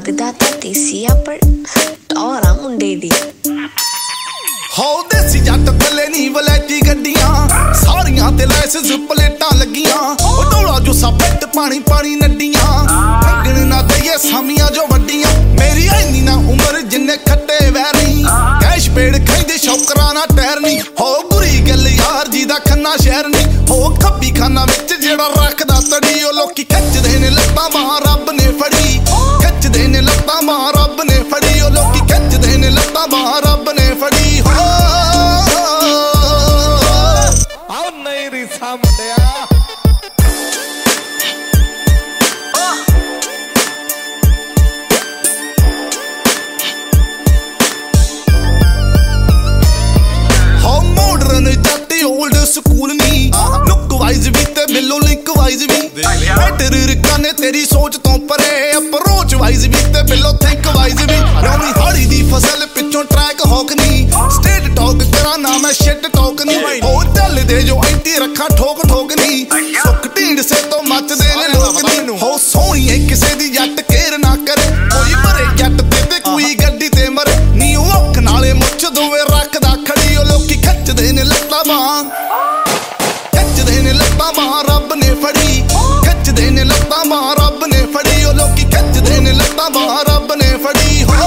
ਲੱਗਦਾ ਤਾਂ ਦੇਸੀਆ ਪਰ ਟੌਰਾ ਮੁੰਡੇ ਦੀ ਹੋ ਦੇਸੀ ਜੱਟ ਥੱਲੇ ਨੀ ਵਲੈਤੀ ਗੱਡੀਆਂ ਸਾਰੀਆਂ ਤੇ ਲਾਇਸੈਂਸ ਪਲੇਟਾਂ ਲੱਗੀਆਂ ਉਹ ਢੋਲਾ ਜੋ ਸੱਪਟ ਪਾਣੀ ਪਾਣੀ ਨੱਡੀਆਂ ਲੱਗਣ ਨਾ ਦਈਏ ਸਾਮੀਆਂ ਜੋ ਵੱਡੀਆਂ ਮੇਰੀ ਇੰਨੀ ਨਾ ਉਮਰ ਜਿੰਨੇ ਖੱਟੇ ਵੈਰੀ ਕੈਸ਼ ਪੇੜ ਖਾਈਦੇ ਸ਼ੌਕਰਾਂ ਨਾ ਟੈਰ ਨੀ ਹੋ ਬੁਰੀ ਗੱਲ ਯਾਰ ਜੀ ਦਾ ਖੰਨਾ ਸ਼ਹਿਰ ਨੀ ਹੋ ਖੱਬੀ ਖਾਨਾ ਵਿੱਚ ਜਿਹੜਾ ਰੱਖਦਾ ਤੜੀ ਉਹ ਲੋਕੀ ਖਿੱਚਦੇ ਨੇ ਲੱਤਾਂ ਬਾਹਾਂ ਰੱਬ ਨੇ ਫੜੀ ਖਿੱਚਦੇ ਨੇ ਲੱਤਾਂ ਬਾਹਾਂ ਰੱਬ ਨੇ ਫੜੀ ਉਹ ਲੋਕੀ ਖਿੱਚਦੇ ਨੇ ਲੱਤਾਂ ਬਾਹਾਂ ਰੱਬ ਨੇ ਫੜੀ ਹੋ ਆਉ ਨਹੀਂ ਰੀਸਾ ਮੁੰਡਿਆ ਸਕੂਲ ਨੀ ਲੁੱਕ ਵਾਈਜ਼ ਵੀ ਤੇ ਬਿੱਲੋ ਲਿੰਕ ਵਾਈਜ਼ ਵੀ ਬੈਟਰ ਰਕਾਨੇ ਤੇਰੀ ਸੋਚ ਤੋਂ ਪਰੇ ਅਪਰੋਚ ਵਾਈਜ਼ ਵੀ ਤੇ ਬਿੱਲੋ ਥਿੰਕ ਵਾਈਜ਼ ਵੀ ਰੌਣੀ ਹਾੜੀ ਦੀ ਫਸਲ ਪਿੱਛੋਂ ਟਰੈਕ ਹੌਕ ਨੀ ਸਟੇਟ ਟੌਕ ਕਰਾਂ ਨਾ ਮੈਂ ਸ਼ਿਟ ਟੌਕ ਨੀ ਹੋਰ ਚੱਲ ਦੇ ਜੋ ਐਂਟੀ ਰੱਖਾਂ ਠੋਕ ਠੋਕ ਨੀ ਸੁੱਕ ਢੀਂਡ ਸੇ ਤੋਂ ਮੱਚਦੇ ਨੇ ਲੋਕ ਨੀ ਹੋ ਸੋਹਣੀਏ ਕਿਸੇ ਦੀ ਜੱਟ ਕੇਰ ਨਾ ਕਰੇ ਕੋਈ ਮਰੇ ਜੱਟ ਤੇ ਕੋਈ ਗੱਡੀ ਤੇ ਮਰੇ ਨੀ ਉਹ ਅੱਖ ਨਾਲੇ ਮੁੱਛ ਦੋਵੇਂ ਰੱਖਦਾ ਖੜੀ ਉਹ ਲੋਕੀ ਖਿੱਚਦੇ ਨੇ ਲੱਤਾਂ ਬਾਹਾਂ ਖਿੱਚਦੇ ਨੇ ਲੱਤਾਂ ਬਾਹਾਂ ਰੱਬ ਨੇ ਫੜੀ ਖਿੱਚਦੇ ਨੇ ਲੱਤਾਂ ਬਾਹਾਂ ਰੱਬ ਨੇ ਫੜੀ ਉਹ ਲੋਕੀ ਖਿੱਚਦੇ ਨੇ ਲੱਤਾਂ ਬਾਹਾਂ ਰੱਬ ਨੇ ਫੜੀ ਹੋ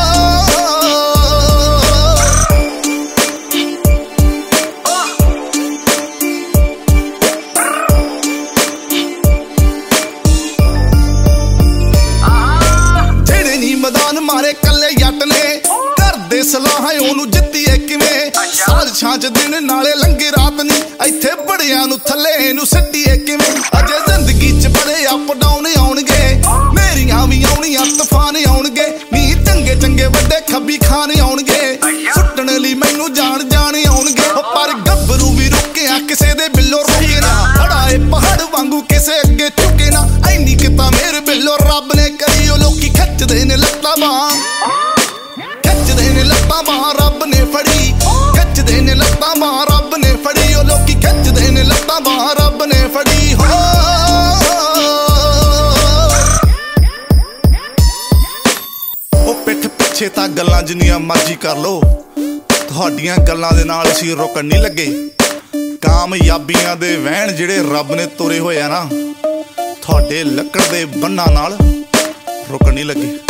ਜਿਹੜੇ ਨੀ ਮੈਦਾਨ ਮਾਰੇ ਕੱਲੇ ਜੱਟ ਨੇ ਕਰਦੇ ਸਲਾਹਾਂ ਉਹਨੂੰ ਜਿੱਤੀਏ ਕਿਵੇਂ ਸਾਲ ਛਾਂਚ ਦਿਨ ਨਾਲੇ ਲੰਘੇ ਰਾਤ ਨੀ ਇੱਥੇ ਬੜਿਆਂ ਨੂੰ ਥੱਲੇ ਨੂੰ ਸਿੱਟੀਏ ਕਿਵੇਂ ਅਜੇ ਜ਼ਿੰਦਗੀ ਚ ਬੜੇ ਅਪ ਡਾਊਨ ਆਉਣਗੇ ਮੇਰੀਆਂ ਵੀ ਆਉਣੀਆਂ ਤੂਫਾਨ ਆਉਣਗੇ ਨੀ ਚੰਗੇ ਚੰਗੇ ਵੱਡੇ ਖੱਬੀ ਖਾਨ ਆਉਣਗੇ ਸੁੱਟਣ ਲਈ ਮੈਨੂੰ ਜਾਣ ਜਾਣ ਆਉਣਗੇ ਪਰ ਗੱਭਰੂ ਵੀ ਰੁਕਿਆ ਕਿਸੇ ਦੇ ਬਿੱਲੋ ਰੁਕੇ ਨਾ ਖੜਾਏ ਪਹਾੜ ਵਾਂਗੂ ਕਿਸੇ ਅੱਗੇ ਝੁਕੇ ਨਾ ਐਨੀ ਕਿਤਾ ਮੇਰੇ ਬਿੱਲੋ ਰੱਬ ਨੇ ਕਰੀ ਉਹ ਲੋਕੀ ਖਿੱਚਦੇ ਨੇ ਲੱਤਾਂ ਬਾਹਾਂ ਖਿੱਚਦੇ ਨੇ ਲੱਤਾਂ ਬਾਹਾਂ ਰੱਬ ਨੇ ਫੜੀ ਖਿੱਚਦੇ ਨੇ ਲੱਤਾਂ ਬਾਹਾਂ ਰੱਬ ਨੇ ਫੜੀ ਉਹ ਲੋਕੀ ਖਿੱਚਦੇ ਨੇ ਲੱਤਾਂ ਬਾਹਾਂ ਰੱਬ ਨੇ ਫੜੀ ਹੋ ਉਹ ਪਿੱਠ ਪਿੱਛੇ ਤਾਂ ਗੱਲਾਂ ਜਿੰਨੀਆਂ ਮਰਜ਼ੀ ਕਰ ਲੋ ਤੁਹਾਡੀਆਂ ਗੱਲਾਂ ਦੇ ਨਾਲ ਅਸੀਂ ਰੁਕਣ ਨਹੀਂ ਲੱਗੇ ਕਾਮਯਾਬੀਆਂ ਦੇ ਵਹਿਣ ਜਿਹੜੇ ਰੱਬ ਨੇ ਤੋਰੇ ਹੋਏ ਆ ਨਾ ਤੁਹਾਡੇ ਲੱਕੜ ਦੇ ਬੰਨਾਂ ਨਾਲ ਰੁਕਣ ਨਹੀਂ ਲੱਗੇ।